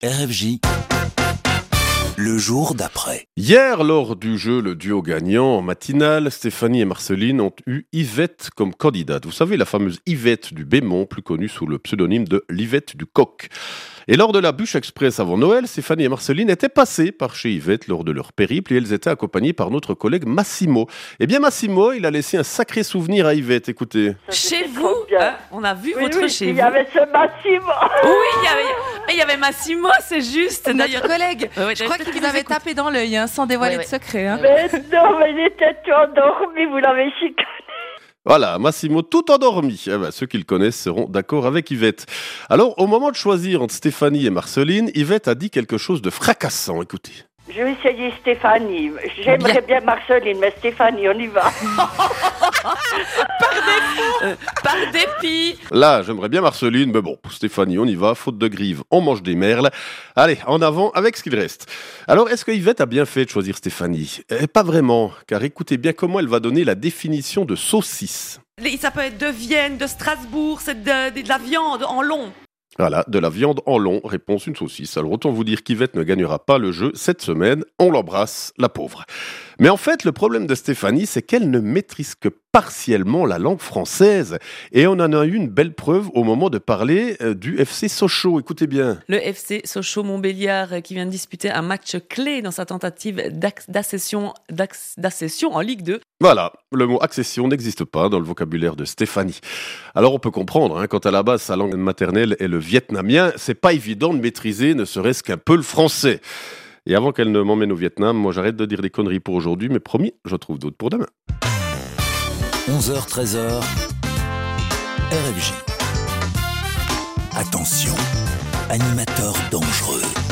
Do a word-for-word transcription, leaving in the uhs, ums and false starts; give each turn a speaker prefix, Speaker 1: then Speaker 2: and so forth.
Speaker 1: R F J, le jour d'après.
Speaker 2: Hier, lors du jeu Le Duo Gagnant, en matinale, Stéphanie et Marceline ont eu Yvette comme candidate. Vous savez, la fameuse Yvette du Bémont, plus connue sous le pseudonyme de l'Yvette du Coq. Et lors de la bûche express avant Noël, Stéphanie et Marceline étaient passées par chez Yvette lors de leur périple et elles étaient accompagnées par notre collègue Massimo. Eh bien Massimo, il a laissé un sacré souvenir à Yvette, écoutez.
Speaker 3: Chez vous, hein, on a vu
Speaker 4: Oui,
Speaker 3: votre
Speaker 4: oui,
Speaker 3: chez
Speaker 4: il
Speaker 3: vous.
Speaker 4: y avait ce Massimo.
Speaker 3: Oui, il y avait, il y avait Massimo, c'est juste.
Speaker 5: Notre collègue.
Speaker 3: Ouais, ouais,
Speaker 5: Je crois
Speaker 3: peut-être
Speaker 5: qu'il
Speaker 3: qu'il
Speaker 5: vous avait
Speaker 3: nous écoute.
Speaker 5: tapé dans l'œil, hein, sans dévoiler
Speaker 3: Ouais,
Speaker 5: de
Speaker 3: ouais.
Speaker 5: secret. Hein.
Speaker 4: Mais non, mais il était tout endormi, vous l'avez chicané.
Speaker 2: Voilà, Massimo tout endormi. Eh ben, ceux qui le connaissent seront d'accord avec Yvette. Alors, au moment de choisir entre Stéphanie et Marceline, Yvette a dit quelque chose de fracassant, écoutez.
Speaker 4: Je vais essayer Stéphanie. J'aimerais bien Marceline, mais Stéphanie, on y va.
Speaker 3: Euh, par dépit.
Speaker 2: Là, j'aimerais bien Marceline, mais bon, pour Stéphanie, on y va, faute de grive, on mange des merles. Allez, en avant avec ce qu'il reste. Alors, est-ce que Yvette a bien fait de choisir Stéphanie ? Eh, Pas vraiment, car écoutez bien comment elle va donner la définition de saucisse.
Speaker 3: Ça peut être de Vienne, de Strasbourg, c'est de, de, de la viande en long.
Speaker 2: Voilà, de la viande en long, réponse une saucisse. Alors autant vous dire qu'Yvette ne gagnera pas le jeu cette semaine, on l'embrasse, la pauvre. Mais en fait, le problème de Stéphanie, c'est qu'elle ne maîtrise que partiellement la langue française. Et on en a eu une belle preuve au moment de parler euh, du F C Sochaux, écoutez bien.
Speaker 3: Le F C Sochaux-Montbéliard euh, qui vient de disputer un match clé dans sa tentative d'ac- d'accession, d'ac- d'accession en Ligue deux.
Speaker 2: Voilà, le mot accession n'existe pas dans le vocabulaire de Stéphanie. Alors on peut comprendre, hein, quand à la base sa langue maternelle est le vietnamien, c'est pas évident de maîtriser ne serait-ce qu'un peu le français. Et avant qu'elle ne m'emmène au Vietnam, moi j'arrête de dire des conneries pour aujourd'hui, mais promis, je trouve d'autres pour demain.
Speaker 1: onze heures treize heures, R F J. Attention, animateur dangereux.